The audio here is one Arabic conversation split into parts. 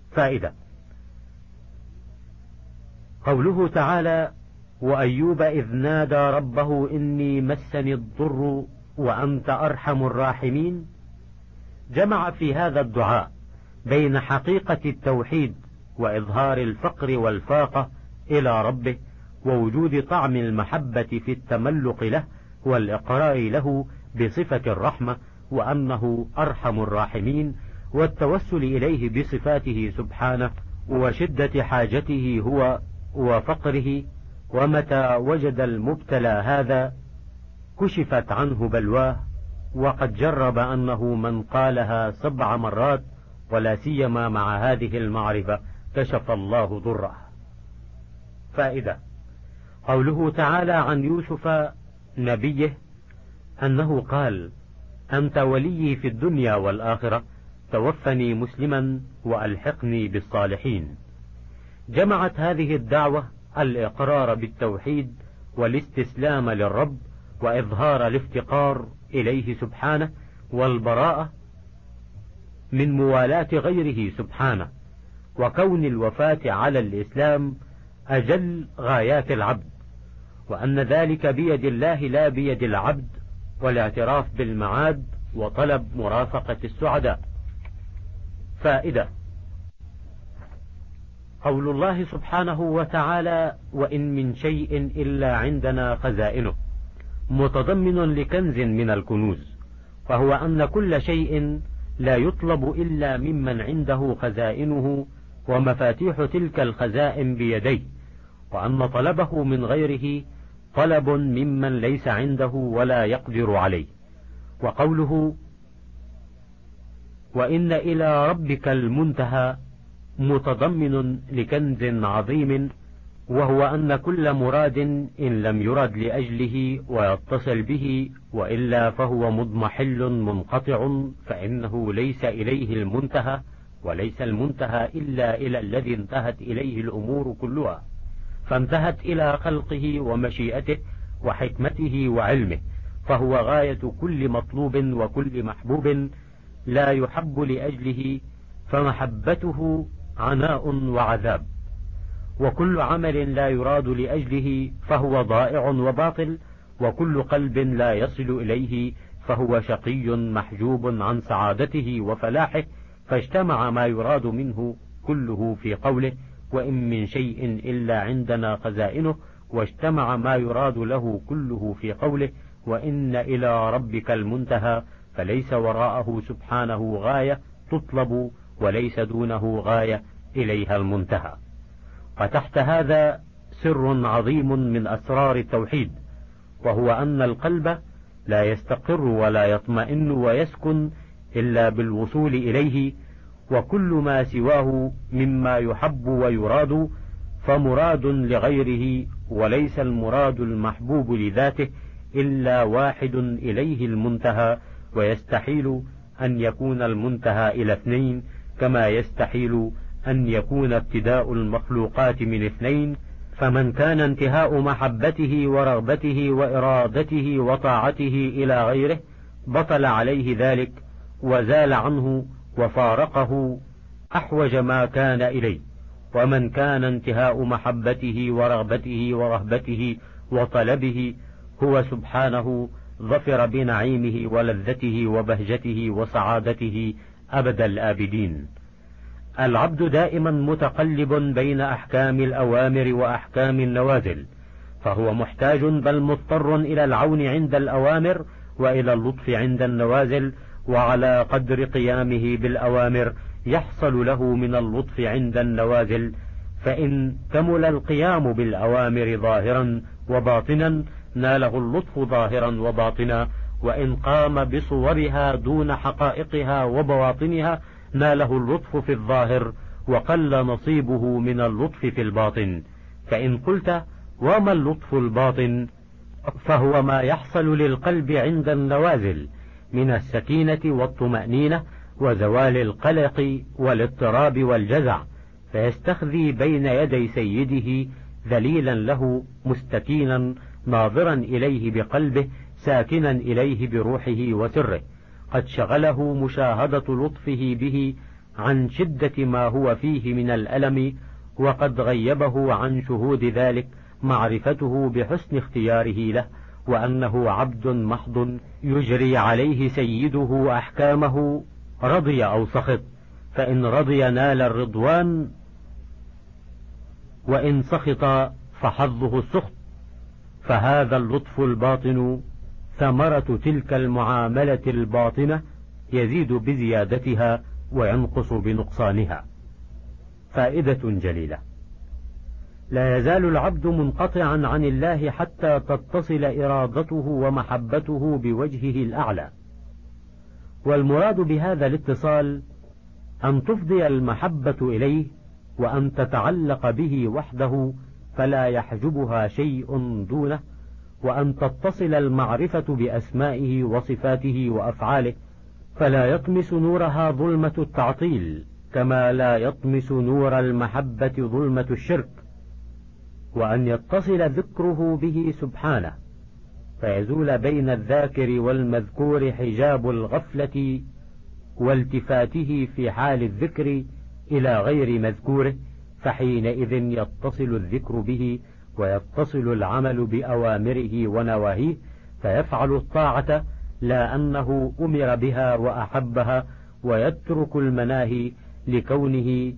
فائدة. قوله تعالى: وأيوب إذ نادى ربه إني مسني الضر وأنت أرحم الراحمين، جمع في هذا الدعاء بين حقيقة التوحيد وإظهار الفقر والفاقة إلى ربه، ووجود طعم المحبة في التملق له والإقرار له بصفة الرحمة وأنه أرحم الراحمين، والتوسل إليه بصفاته سبحانه وشدة حاجته هو وفقره. ومتى وجد المبتلى هذا كشفت عنه بلواه، وقد جرب أنه من قالها 7 مرات ولا سيما مع هذه المعرفة كشف الله ضره. فائدة. قوله تعالى عن يوسف نبيه أنه قال: أنت ولي في الدنيا والآخرة، توفني مسلما وألحقني بالصالحين. جمعت هذه الدعوة الإقرار بالتوحيد والاستسلام للرب وإظهار الافتقار إليه سبحانه والبراءة من موالاة غيره سبحانه، وكون الوفاة على الإسلام أجل غايات العبد، وأن ذلك بيد الله لا بيد العبد، والاعتراف بالمعاد وطلب مرافقة السعداء. فائدة. قول الله سبحانه وتعالى: وإن من شيء إلا عندنا خزائنه، متضمن لكنز من الكنوز، فهو أن كل شيء لا يطلب إلا ممن عنده خزائنه ومفاتيح تلك الخزائن بيديه، وأن طلبه من غيره طلب ممن ليس عنده ولا يقدر عليه. وقوله: وإن إلى ربك المنتهى، متضمن لكنز عظيم، وهو أن كل مراد إن لم يرد لأجله ويتصل به وإلا فهو مضمحل منقطع، فإنه ليس إليه المنتهى، وليس المنتهى إلا إلى الذي انتهت إليه الأمور كلها، فانتهت إلى خلقه ومشيئته وحكمته وعلمه، فهو غاية كل مطلوب وكل محبوب لا يحب لأجله، فمحبته عناء وعذاب. وكل عمل لا يراد لأجله فهو ضائع وباطل، وكل قلب لا يصل إليه فهو شقي محجوب عن سعادته وفلاحه. فاجتمع ما يراد منه كله في قوله: وإن من شيء إلا عندنا خزائنه، واجتمع ما يراد له كله في قوله: وإن إلى ربك المنتهى، فليس وراءه سبحانه غاية تطلب وليس دونه غاية إليها المنتهى. وتحت هذا سر عظيم من أسرار التوحيد، وهو أن القلب لا يستقر ولا يطمئن ويسكن إلا بالوصول إليه، وكل ما سواه مما يحب ويراد فمراد لغيره، وليس المراد المحبوب لذاته إلا واحد إليه المنتهى، ويستحيل أن يكون المنتهى إلى 2، كما يستحيل أن يكون ابتداء المخلوقات من 2. فمن كان انتهاء محبته ورغبته وإرادته وطاعته إلى غيره بطل عليه ذلك وزال عنه وفارقه أحوج ما كان إليه. ومن كان انتهاء محبته ورغبته ورهبته وطلبه هو سبحانه ظفر بنعيمه ولذته وبهجته وسعادته أبد الآبدين. العبد دائما متقلب بين أحكام الأوامر وأحكام النوازل، فهو محتاج بل مضطر إلى العون عند الأوامر وإلى اللطف عند النوازل، وعلى قدر قيامه بالأوامر يحصل له من اللطف عند النوازل. فإن كمل القيام بالأوامر ظاهرا وباطنا ناله اللطف ظاهرا وباطنا، وإن قام بصورها دون حقائقها وبواطنها ناله اللطف في الظاهر وقل نصيبه من اللطف في الباطن. فإن قلت: وما اللطف الباطن؟ فهو ما يحصل للقلب عند النوازل من السكينة والطمأنينة وزوال القلق والاضطراب والجزع، فيستخذي بين يدي سيده ذليلا له مستكينا ناظرا إليه بقلبه ساكنا إليه بروحه وسره، قد شغله مشاهدة لطفه به عن شدة ما هو فيه من الألم، وقد غيبه عن شهود ذلك معرفته بحسن اختياره له، وأنه عبد محض يجري عليه سيده أحكامه رضي أو سخط، فإن رضي نال الرضوان، وإن سخط فحظه السخط. فهذا اللطف الباطن ثمرة تلك المعاملة الباطنة، يزيد بزيادتها وينقص بنقصانها. فائدة جليلة: لا يزال العبد منقطعا عن الله حتى تتصل إرادته ومحبته بوجهه الأعلى، والمراد بهذا الاتصال أن تفضي المحبة إليه، وأن تتعلق به وحده فلا يحجبها شيء دونه، وأن تتصل المعرفة بأسمائه وصفاته وأفعاله فلا يطمس نورها ظلمة التعطيل، كما لا يطمس نور المحبة ظلمة الشرك، وأن يتصل ذكره به سبحانه فيزول بين الذاكر والمذكور حجاب الغفلة والتفاته في حال الذكر إلى غير مذكوره، فحينئذ يتصل الذكر به ويتصل العمل بأوامره ونواهيه، فيفعل الطاعة لا أنه أمر بها وأحبها، ويترك المناهي لكونه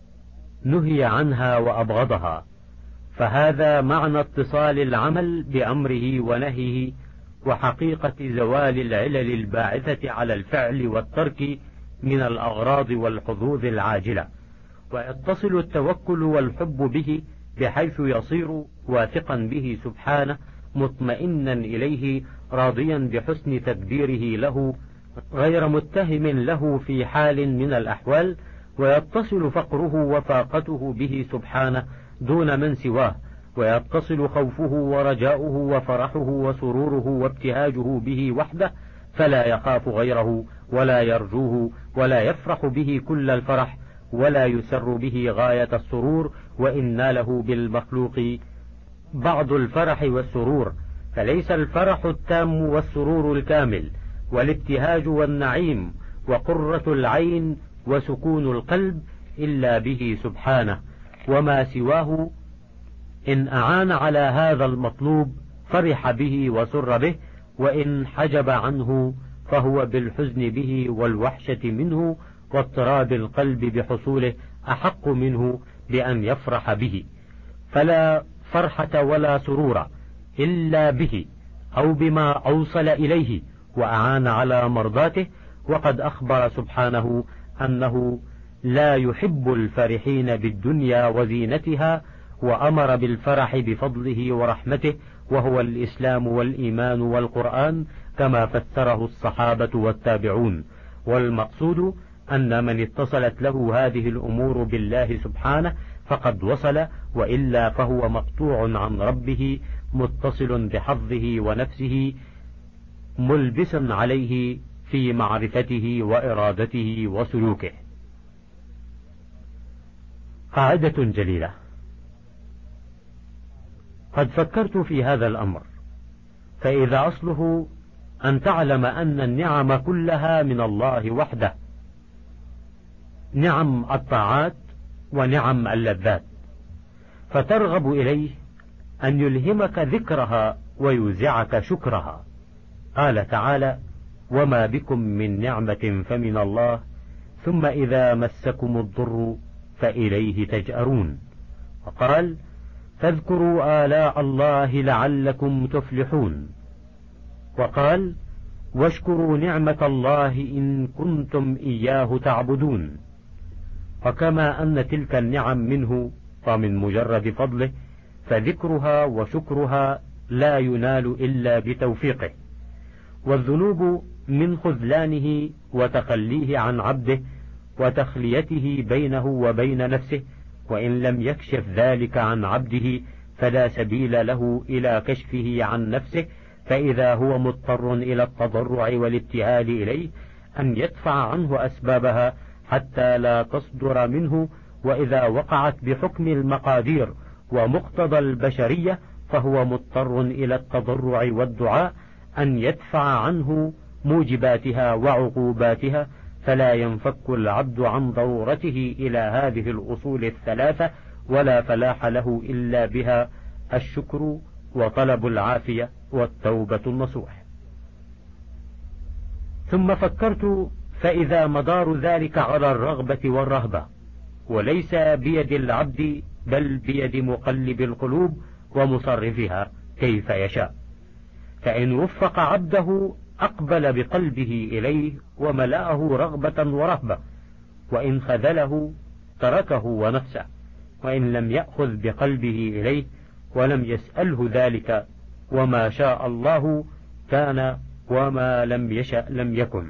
نهي عنها وأبغضها. فهذا معنى اتصال العمل بأمره ونهيه، وحقيقة زوال العلل الباعثة على الفعل والترك من الأغراض والحظوظ العاجلة. ويتصل التوكل والحب به بحيث يصير واثقا به سبحانه، مطمئنا إليه، راضيا بحسن تدبيره له، غير متهم له في حال من الأحوال. ويتصل فقره وفاقته به سبحانه دون من سواه، ويتصل خوفه ورجاؤه وفرحه وسروره وابتهاجه به وحده، فلا يخاف غيره ولا يرجوه ولا يفرح به كل الفرح ولا يسر به غاية السرور، وإن ناله بالمخلوق بعض الفرح والسرور، فليس الفرح التام والسرور الكامل والابتهاج والنعيم وقرة العين وسكون القلب إلا به سبحانه، وما سواه إن أعان على هذا المطلوب فرح به وسر به، وإن حجب عنه فهو بالحزن به والوحشة منه واضطراب القلب بحصوله أحق منه بأن يفرح به. فلا فرحة ولا سرور إلا به أو بما أوصل إليه وأعان على مرضاته. وقد أخبر سبحانه أنه لا يحب الفرحين بالدنيا وزينتها، وأمر بالفرح بفضله ورحمته، وهو الإسلام والإيمان والقرآن كما فسره الصحابة والتابعون. والمقصود أن من اتصلت له هذه الأمور بالله سبحانه فقد وصل، وإلا فهو مقطوع عن ربه متصل بحظه ونفسه ملبس عليه في معرفته وإرادته وسلوكه. قاعدة جليلة: قد فكرت في هذا الأمر، فإذا أصله أن تعلم أن النعم كلها من الله وحده، نعم الطاعات ونعم اللذات، فترغب إليه أن يلهمك ذكرها ويوزعك شكرها. قال تعالى: وما بكم من نعمة فمن الله ثم إذا مسكم الضر فإليه تجأرون. وقال: فاذكروا آلاء الله لعلكم تفلحون. وقال: واشكروا نعمة الله إن كنتم إياه تعبدون. وكما أن تلك النعم منه ومن مجرد فضله، فذكرها وشكرها لا ينال إلا بتوفيقه، والذنوب من خذلانه وتخليه عن عبده وتخليته بينه وبين نفسه، وإن لم يكشف ذلك عن عبده فلا سبيل له إلى كشفه عن نفسه، فإذا هو مضطر إلى التضرع والابتهال إليه أن يدفع عنه أسبابها حتى لا تصدر منه، وإذا وقعت بحكم المقادير ومقتضى البشرية فهو مضطر إلى التضرع والدعاء أن يدفع عنه موجباتها وعقوباتها، فلا ينفك العبد عن ضرورته إلى هذه الأصول الثلاثة، ولا فلاح له إلا بها: الشكر وطلب العافية والتوبة النصوح. ثم فكرت، فإذا مدار ذلك على الرغبة والرهبة، وليس بيد العبد بل بيد مقلب القلوب ومصرفها كيف يشاء، فإن وفق عبده أقبل بقلبه إليه وملأه رغبة ورهبة، وإن خذله تركه ونفسه، وإن لم يأخذ بقلبه إليه ولم يسأله ذلك، وما شاء الله كان وما لم يشأ لم يكن.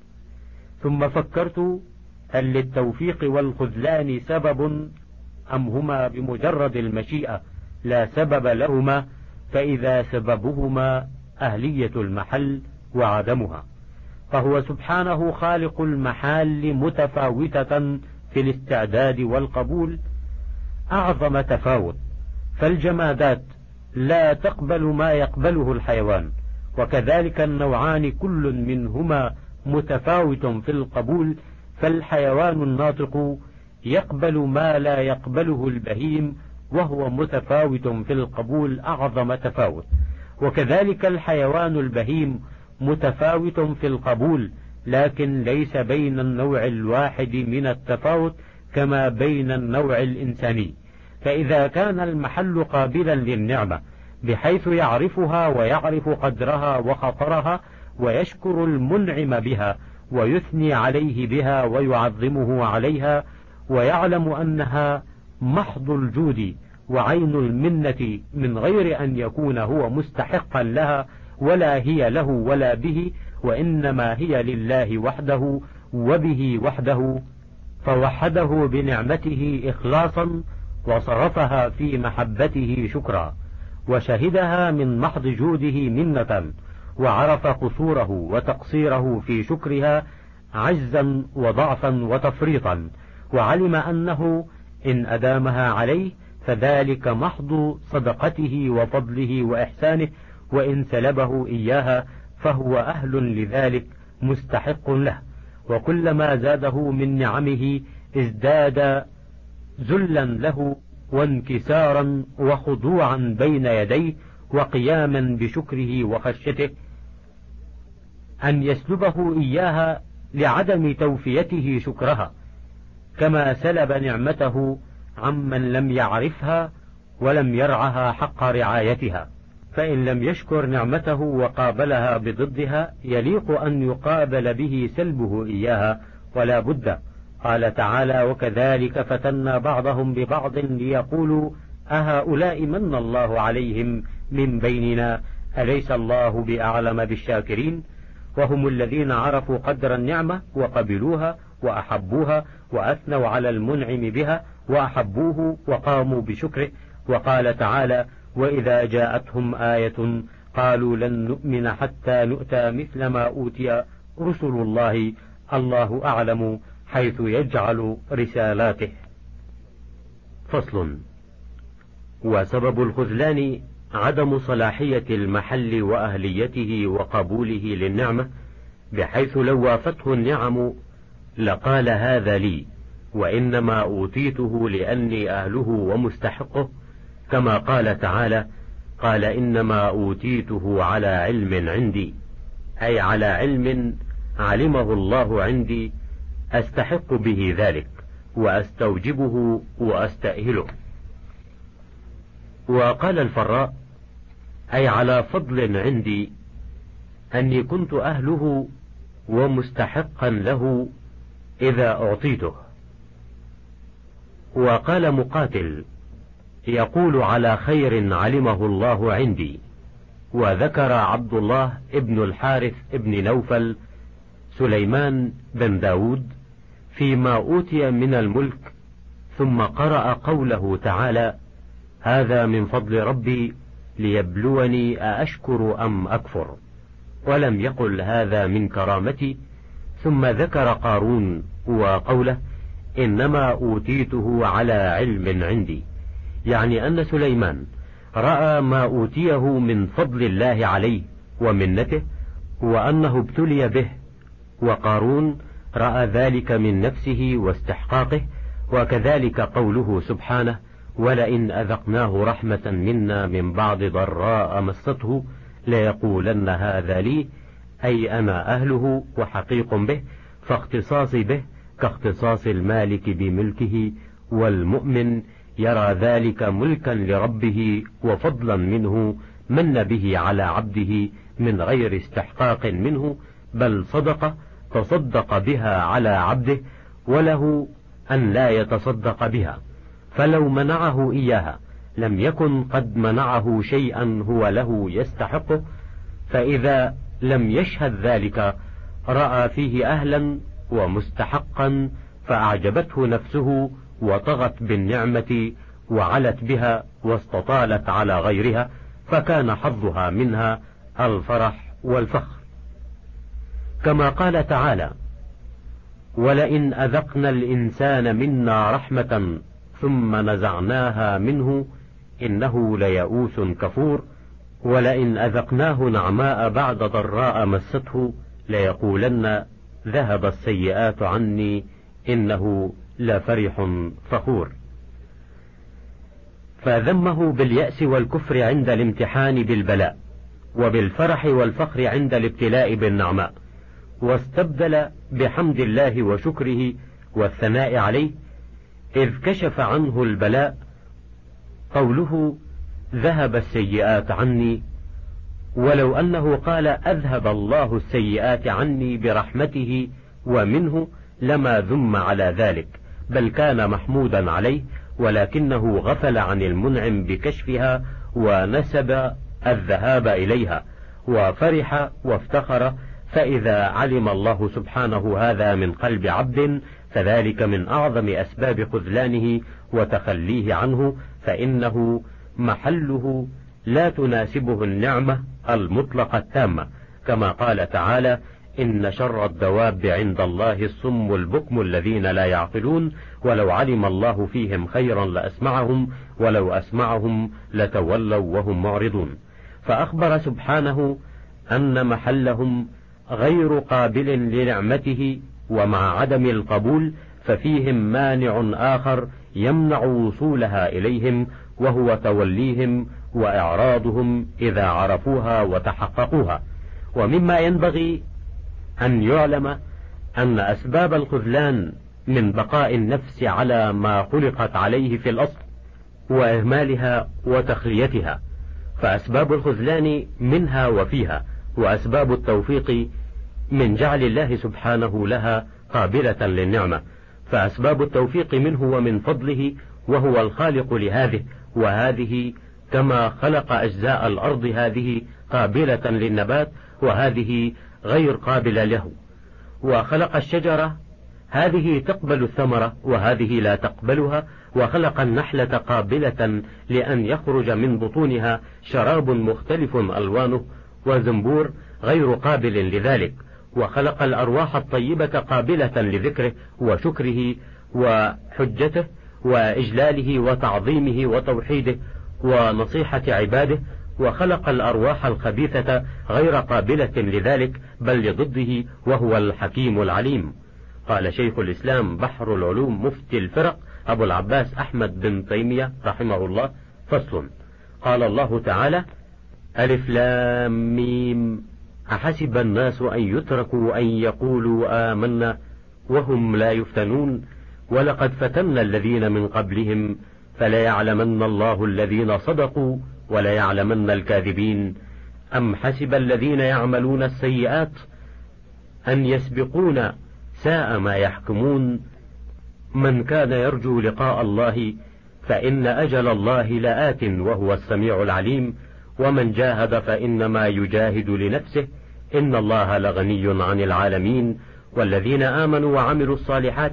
ثم فكرت، هل للتوفيق والخذلان سبب أم هما بمجرد المشيئة لا سبب لهما؟ فإذا سببهما أهلية المحل وعدمها، فهو سبحانه خالق المحال متفاوتة في الاستعداد والقبول أعظم تفاوت، فالجمادات لا تقبل ما يقبله الحيوان، وكذلك النوعان كل منهما متفاوت في القبول، فالحيوان الناطق يقبل ما لا يقبله البهيم وهو متفاوت في القبول أعظم تفاوت، وكذلك الحيوان البهيم متفاوت في القبول، لكن ليس بين النوع الواحد من التفاوت كما بين النوع الإنساني. فإذا كان المحل قابلا للنعمة بحيث يعرفها ويعرف قدرها وخطرها ويشكر المنعم بها ويثني عليه بها ويعظمه عليها، ويعلم أنها محض الجود وعين المنة من غير أن يكون هو مستحقا لها ولا هي له ولا به، وإنما هي لله وحده وبه وحده، فوحده بنعمته إخلاصا وصرفها في محبته شكرا، وشهدها من محض جوده منة، وعرف قصوره وتقصيره في شكرها عجزا وضعفا وتفريطا، وعلم أنه إن أدامها عليه فذلك محض صدقته وفضله وإحسانه، وإن سلبه إياها فهو أهل لذلك مستحق له، وكلما زاده من نعمه ازداد ذلا له وانكسارا وخضوعا بين يديه وقياما بشكره وخشيته. أن يسلبه إياها لعدم توفيته شكرها، كما سلب نعمته عمن لم يعرفها ولم يرعها حق رعايتها، فإن لم يشكر نعمته وقابلها بضدها يليق أن يقابل به سلبه إياها ولا بد. قال تعالى: وكذلك فتنا بعضهم ببعض ليقولوا أهؤلاء من الله عليهم من بيننا أليس الله بأعلم بالشاكرين. وهم الذين عرفوا قدر النعمة وقبلوها وأحبوها وأثنوا على المنعم بها وأحبوه وقاموا بشكره. وقال تعالى: وإذا جاءتهم آية قالوا لن نؤمن حتى نؤتى مثل ما أوتي رسل الله الله أعلم حيث يجعل رسالاته. فصل. وسبب الخذلان عدم صلاحية المحل وأهليته وقبوله للنعمة، بحيث لو وافته النعم لقال هذا لي، وإنما أوتيته لأني أهله ومستحقه، كما قال تعالى: قال إنما أوتيته على علم عندي، أي على علم علمه الله عندي أستحق به ذلك وأستوجبه وأستأهله. وقال الفراء: أي على فضل عندي أني كنت أهله ومستحقا له إذا أعطيته. وقال مقاتل: يقول على خير علمه الله عندي. وذكر عبد الله ابن الحارث ابن نوفل سليمان بن داود فيما أوتي من الملك، ثم قرأ قوله تعالى: هذا من فضل ربي ليبلوني أأشكر أم أكفر، ولم يقل هذا من كرامتي. ثم ذكر قارون وقوله: إنما أوتيته على علم عندي، يعني أن سليمان رأى ما أوتيه من فضل الله عليه ومنته وأنه ابتلي به، وقارون رأى ذلك من نفسه واستحقاقه. وكذلك قوله سبحانه: ولئن أذقناه رحمة منا من بعد ضراء مسته ليقولن هذا لي، أي أنا أهله وحقيق به، فاختصاصي به كاختصاص المالك بملكه، والمؤمن يرى ذلك ملكا لربه وفضلا منه من به على عبده من غير استحقاق منه، بل صدقة تصدق بها على عبده، وله أن لا يتصدق بها، فلو منعه إياها لم يكن قد منعه شيئا هو له يستحقه، فإذا لم يشهد ذلك رأى فيه أهلا ومستحقا، فأعجبته نفسه وطغت بالنعمة وعلت بها واستطالت على غيرها، فكان حظها منها الفرح والفخر. كما قال تعالى: ولئن أذقنا الإنسان منا رحمة ثم نزعناها منه إنه ليئوس كفور، ولئن أذقناه نعماء بعد ضراء مسته ليقولن ذهب السيئات عني إنه لفرح فخور. فذمه باليأس والكفر عند الامتحان بالبلاء، وبالفرح والفخر عند الابتلاء بالنعماء، واستبدل بحمد الله وشكره والثناء عليه، إذ كشف عنه البلاء قوله: ذهب السيئات عني، ولو أنه قال: أذهب الله السيئات عني برحمته ومنه، لما ذم على ذلك، بل كان محمودا عليه، ولكنه غفل عن المنعم بكشفها ونسب الذهاب إليها وفرح وافتخر. فإذا علم الله سبحانه هذا من قلب عبد فذلك من أعظم أسباب خذلانه وتخليه عنه، فإنه محله لا تناسبه النعمة المطلقة التامة، كما قال تعالى: إن شر الدواب عند الله الصم البكم الذين لا يعقلون، ولو علم الله فيهم خيرا لأسمعهم، ولو أسمعهم لتولوا وهم معرضون. فأخبر سبحانه أن محلهم غير قابل لنعمته، ومع عدم القبول ففيهم مانع آخر يمنع وصولها إليهم، وهو توليهم وإعراضهم إذا عرفوها وتحققوها. ومما ينبغي أن يعلم أن أسباب الخذلان من بقاء النفس على ما خلقت عليه في الأصل وإهمالها وتخليتها، فأسباب الخذلان منها وفيها، وأسباب التوفيق من جعل الله سبحانه لها قابلة للنعمة، فأسباب التوفيق منه ومن فضله، وهو الخالق لهذه وهذه، كما خلق أجزاء الأرض هذه قابلة للنبات وهذه غير قابلة له، وخلق الشجرة هذه تقبل الثمرة وهذه لا تقبلها، وخلق النحلة قابلة لأن يخرج من بطونها شراب مختلف ألوانه، وزنبور غير قابل لذلك، وخلق الأرواح الطيبة قابلة لذكره وشكره وحجته وإجلاله وتعظيمه وتوحيده ونصيحة عباده، وخلق الأرواح الخبيثة غير قابلة لذلك بل لضده، وهو الحكيم العليم. قال شيخ الإسلام بحر العلوم مفتي الفرق أبو العباس أحمد بن تيمية رحمه الله: فصل. قال الله تعالى: ألف لام ميم، أحسب الناس أن يتركوا أن يقولوا آمنا وهم لا يفتنون، ولقد فتنا الذين من قبلهم فليعلمن الله الذين صدقوا وليعلمن الكاذبين. أم حسب الذين يعملون السيئات أن يسبقون، ساء ما يحكمون. من كان يرجو لقاء الله فإن أجل الله لآت وهو السميع العليم، ومن جاهد فإنما يجاهد لنفسه، إن الله لغني عن العالمين. والذين آمنوا وعملوا الصالحات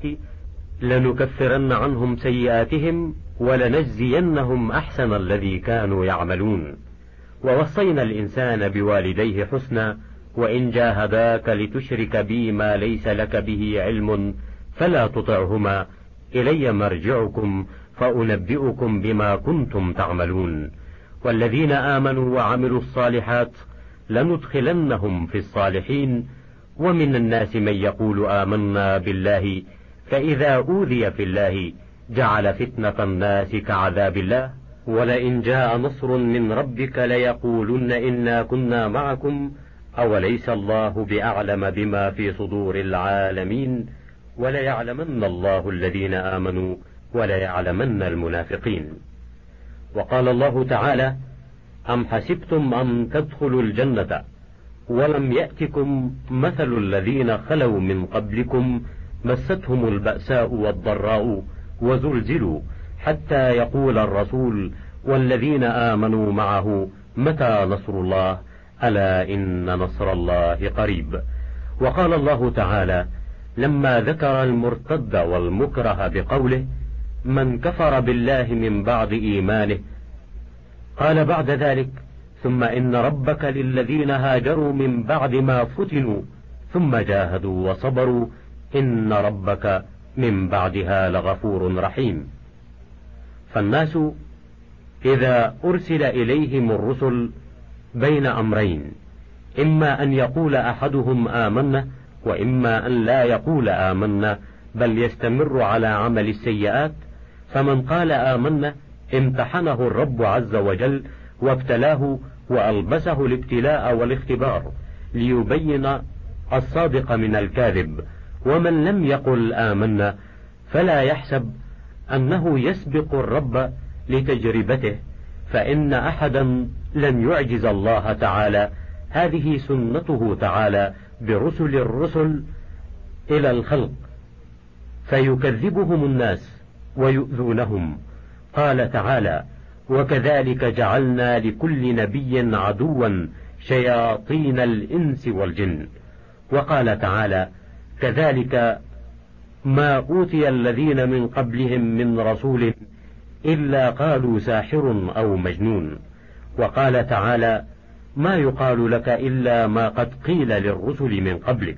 لنكفرن عنهم سيئاتهم ولنجزينهم أحسن الذي كانوا يعملون. ووصينا الإنسان بوالديه حسنا، وإن جاهداك لتشرك بي ما ليس لك به علم فلا تطعهما، إلي مرجعكم فأنبئكم بما كنتم تعملون. والذين آمنوا وعملوا الصالحات لندخلنهم في الصالحين، ومن الناس من يقول آمنا بالله فإذا أوذي في الله جعل فتنة الناس كعذاب الله ولئن جاء نصر من ربك ليقولن إنا كنا معكم أوليس الله بأعلم بما في صدور العالمين وليعلمن الله الذين آمنوا وليعلمن المنافقين. وقال الله تعالى: أم حسبتم أن تدخلوا الجنة ولم يأتكم مثل الذين خلوا من قبلكم مستهم البأساء والضراء وزلزلوا حتى يقول الرسول والذين آمنوا معه متى نصر الله ألا إن نصر الله قريب. وقال الله تعالى لما ذكر المرتد والمكره بقوله: من كفر بالله من بعد إيمانه، قال بعد ذلك: ثم إن ربك للذين هاجروا من بعد ما فتنوا ثم جاهدوا وصبروا إن ربك من بعدها لغفور رحيم. فالناس إذا أرسل إليهم الرسل بين أمرين: إما أن يقول أحدهم آمنا، وإما أن لا يقول آمنا بل يستمر على عمل السيئات. فمن قال آمنا امتحنه الرب عز وجل وابتلاه وألبسه الابتلاء والاختبار ليبين الصادق من الكاذب. ومن لم يقل آمنا فلا يحسب أنه يسبق الرب لتجربته، فإن أحدا لن يعجز الله تعالى، هذه سنته تعالى برسل الرسل إلى الخلق، فيكذبهم الناس ويؤذونهم. قال تعالى: وكذلك جعلنا لكل نبي عدوا شياطين الإنس والجن. وقال تعالى: كذلك ما أوتي الذين من قبلهم من رسول إلا قالوا ساحر أو مجنون. وقال تعالى: ما يقال لك إلا ما قد قيل للرسل من قبلك.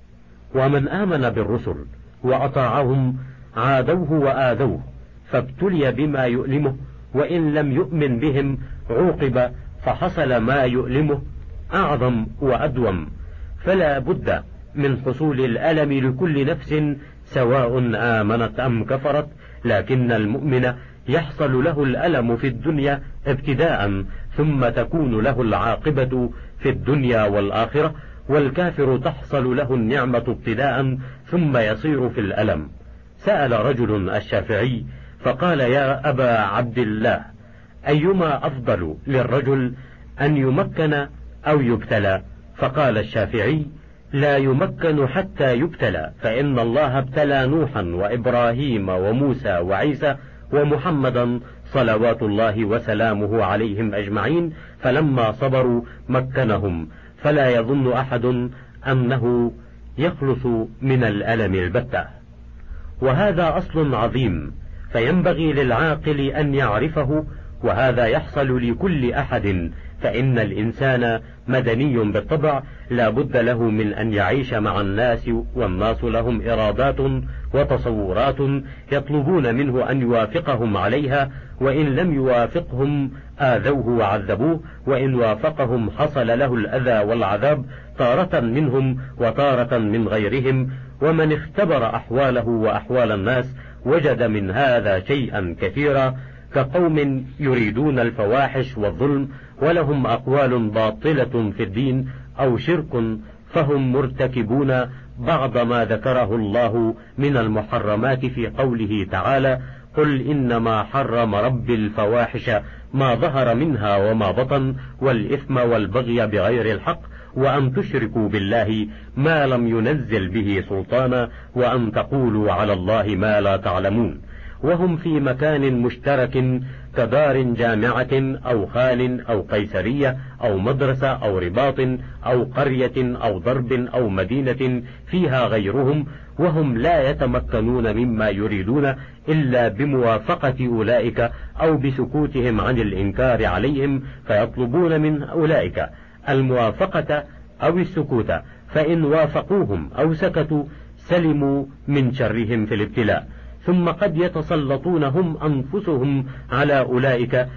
ومن آمن بالرسل وأطاعهم عادوه وآذوه فابتلي بما يؤلمه، وإن لم يؤمن بهم عوقب فحصل ما يؤلمه أعظم وأدوم. فلا بد من حصول الألم لكل نفس سواء آمنت أم كفرت، لكن المؤمن يحصل له الألم في الدنيا ابتداء ثم تكون له العاقبة في الدنيا والآخرة، والكافر تحصل له النعمة ابتداء ثم يصير في الألم. سأل رجل الشافعي فقال: يا أبا عبد الله، أيما أفضل للرجل أن يمكن أو يبتلى؟ فقال الشافعي: لا يمكن حتى يبتلى، فإن الله ابتلى نوحا وإبراهيم وموسى وعيسى ومحمدا صلوات الله وسلامه عليهم أجمعين، فلما صبروا مكنهم، فلا يظن أحد أنه يخلص من الألم البتة. وهذا أصل عظيم فينبغي للعاقل أن يعرفه، وهذا يحصل لكل أحد، فإن الإنسان مدني بالطبع، لا بد له من أن يعيش مع الناس، والناس لهم إرادات وتصورات يطلبون منه أن يوافقهم عليها، وإن لم يوافقهم آذوه وعذبوه، وإن وافقهم حصل له الأذى والعذاب تارة منهم وتارة من غيرهم. ومن اختبر أحواله وأحوال الناس وجد من هذا شيئا كثيرا، كقوم يريدون الفواحش والظلم ولهم أقوال باطلة في الدين أو شرك، فهم مرتكبون بعض ما ذكره الله من المحرمات في قوله تعالى: قل إنما حرم ربي الفواحش ما ظهر منها وما بطن والإثم والبغي بغير الحق وأن تشركوا بالله ما لم ينزل به سلطانا وأن تقولوا على الله ما لا تعلمون. وهم في مكان مشترك كدار جامعة أو خان أو قيسرية أو مدرسة أو رباط أو قرية أو ضرب أو مدينة فيها غيرهم، وهم لا يتمكنون مما يريدون إلا بموافقة أولئك أو بسكوتهم عن الإنكار عليهم، فيطلبون من أولئك الموافقة أو السكوت، فإن وافقوهم أو سكتوا سلموا من شرهم في الابتلاء. ثم قد يتسلطون هم أنفسهم على أولئك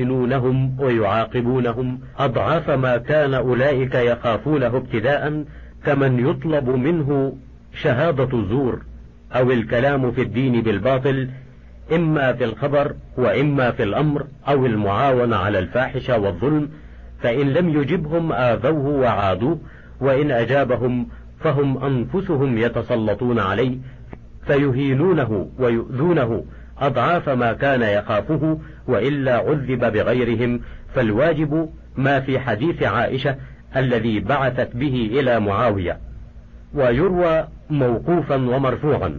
يهينونهم ويعاقبونهم أضعاف ما كان أولئك يخافونه ابتداء، كمن يطلب منه شهادة زور أو الكلام في الدين بالباطل، إما في الخبر وإما في الأمر أو المعاونة على الفاحشة والظلم، فإن لم يجبهم آذوه وعادوه، وإن أجابهم فهم أنفسهم يتسلطون عليه فيهينونه ويؤذونه أضعاف ما كان يخافه، وإلا عذب بغيرهم. فالواجب ما في حديث عائشة الذي بعثت به إلى معاوية، ويروى موقوفا ومرفوعا: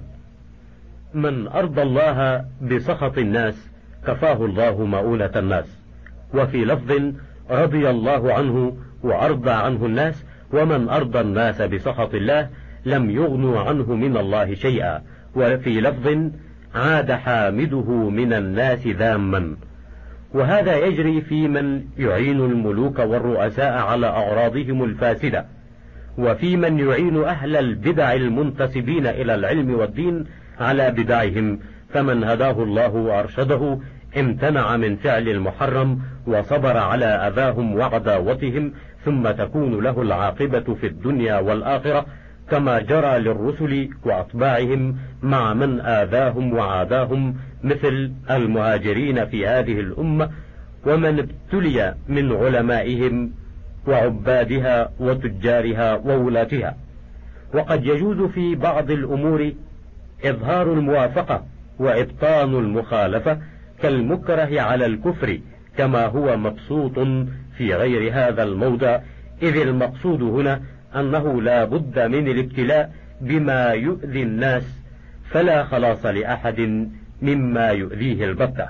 من أرضى الله بسخط الناس كفاه الله مؤونة الناس. وفي لفظ: رضي الله عنه وأرضى عنه الناس، ومن أرضى الناس بسخط الله لم يغنوا عنه من الله شيئا. وفي لفظ: عاد حامده من الناس ذاما. وهذا يجري في من يعين الملوك والرؤساء على أغراضهم الفاسدة، وفي من يعين أهل البدع المنتسبين إلى العلم والدين على بدعهم، فمن هداه الله وأرشده امتنع من فعل المحرم وصبر على أذاهم وعداوتهم، ثم تكون له العاقبة في الدنيا والآخرة، كما جرى للرسل وأتباعهم مع من آذاهم وعاداهم، مثل المهاجرين في هذه الأمة، ومن ابتلي من علمائهم وعبادها وتجارها وولاتها. وقد يجوز في بعض الأمور إظهار الموافقة وإبطان المخالفة كالمكره على الكفر، كما هو مبسوط في غير هذا الموضع، إذ المقصود هنا أنه لا بد من الابتلاء بما يؤذي الناس، فلا خلاص لأحد مما يؤذيه البتة.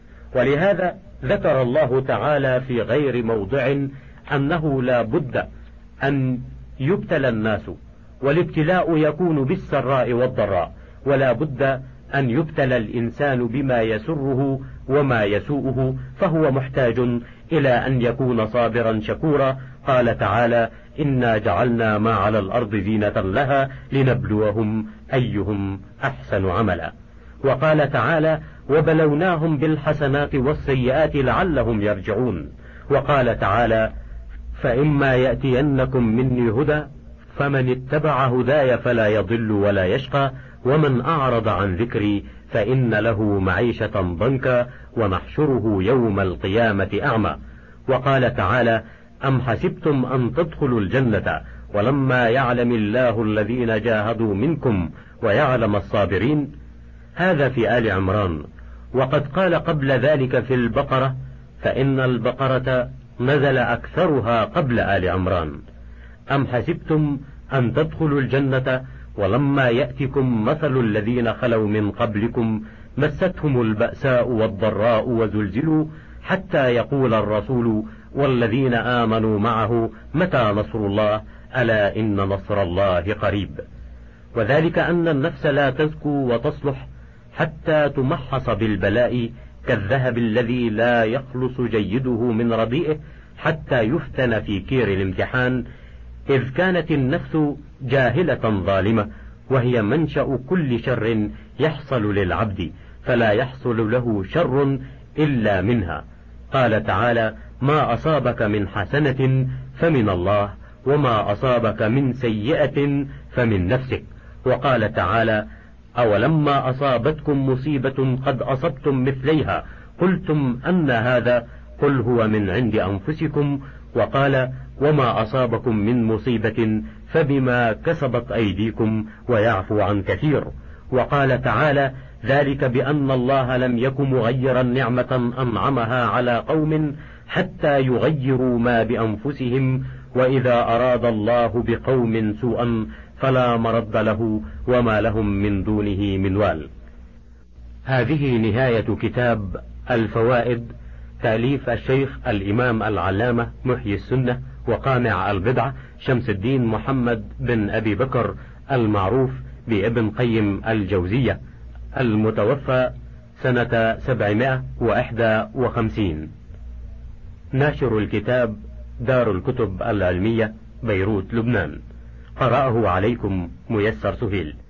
ولهذا ذكر الله تعالى في غير موضع أنه لا بد أن يبتلى الناس، والابتلاء يكون بالسراء والضراء، ولا بد أن يبتلى الإنسان بما يسره وما يسوءه، فهو محتاج إلى أن يكون صابرا شكورا. قال تعالى: إنا جعلنا ما على الأرض زينة لها لنبلوهم أيهم أحسن عملا. وقال تعالى: وبلوناهم بالحسنات والسيئات لعلهم يرجعون. وقال تعالى: فإما يأتينكم مني هدى فمن اتبع هداي فلا يضل ولا يشقى، ومن أعرض عن ذكري فإن له معيشة ضنكا ونحشره يوم القيامة أعمى. وقال تعالى: أم حسبتم أن تدخلوا الجنة ولما يعلم الله الذين جاهدوا منكم ويعلم الصابرين. هذا في آل عمران. وقد قال قبل ذلك في البقرة، فإن البقرة نزل أكثرها قبل آل عمران: أم حسبتم أن تدخلوا الجنة ولما يأتكم مثل الذين خلوا من قبلكم مستهم البأساء والضراء وزلزلوا حتى يقول الرسول والذين آمنوا معه متى نصر الله ألا إن نصر الله قريب. وذلك أن النفس لا تزكو وتصلح حتى تمحص بالبلاء، كالذهب الذي لا يخلص جيده من رديئه حتى يفتن في كير الامتحان، إذ كانت النفس جاهلة ظالمة، وهي منشأ كل شر يحصل للعبد، فلا يحصل له شر إلا منها. قال تعالى: ما أصابك من حسنة فمن الله، وما أصابك من سيئة فمن نفسك. وقال تعالى: أولما أصابتكم مصيبة قد أصبتم مثليها قلتم أن هذا قل هو من عند أنفسكم. وقال: وما أصابكم من مصيبة فبما كسبت أيديكم ويعفو عن كثير. وقال تعالى: ذلك بأن الله لم يك مغيرا نعمة أنعمها على قوم حتى يغيروا ما بأنفسهم، وإذا أراد الله بقوم سوءا فلا مرد له وما لهم من دونه من وال. هذه نهاية كتاب الفوائد، تأليف الشيخ الإمام العلامة محيي السنة وقامع البدعة شمس الدين محمد بن أبي بكر المعروف بابن قيم الجوزية، المتوفى سنة 751. ناشر الكتاب دار الكتب العلمية، بيروت، لبنان. قرأه عليكم ميسر سهيل.